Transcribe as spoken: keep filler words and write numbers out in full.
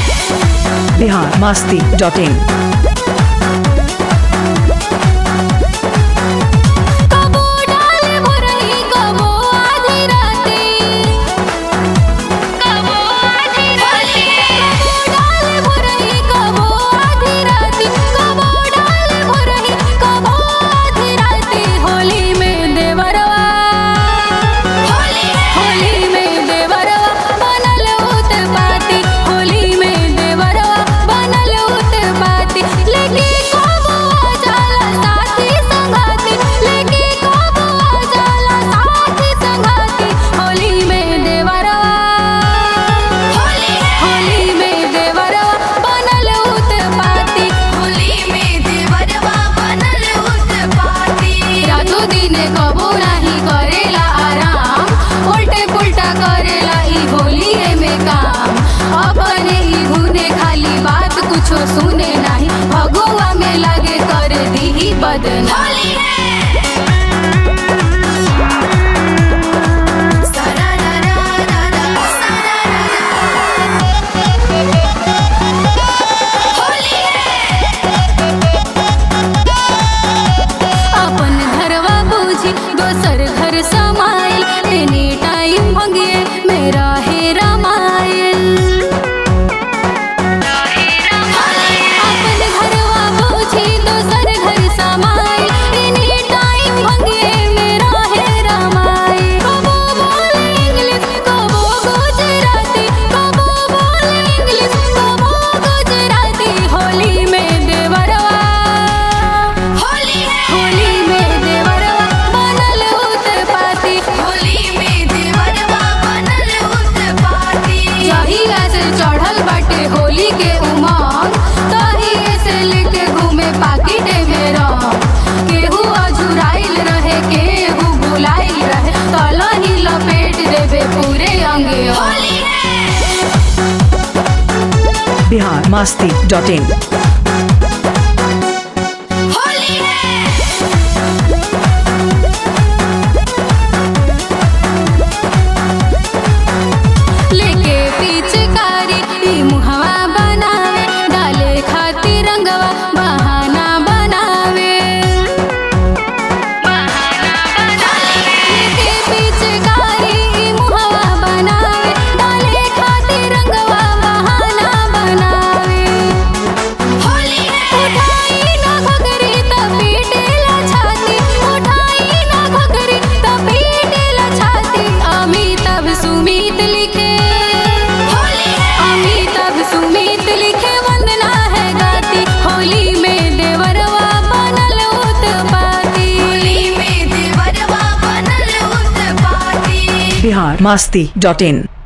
Bihar Masti dot इन। सुने नहीं भगुआ में लगे कर दी बदनाम। अपन घरवा बूझी दोसर घर समाइल, एनी टाइम भंगिए मेरा है रामायण। चढ़ल बाटे होली के उमंग, तही से लेके घूमे पाकिटे में रंग। केहू अझुराइल रहे केहू बुलाइल रहे, तलही लपेट देवे पूरे अंगे। Bihar Masti dot in. Bihar Masti dot in.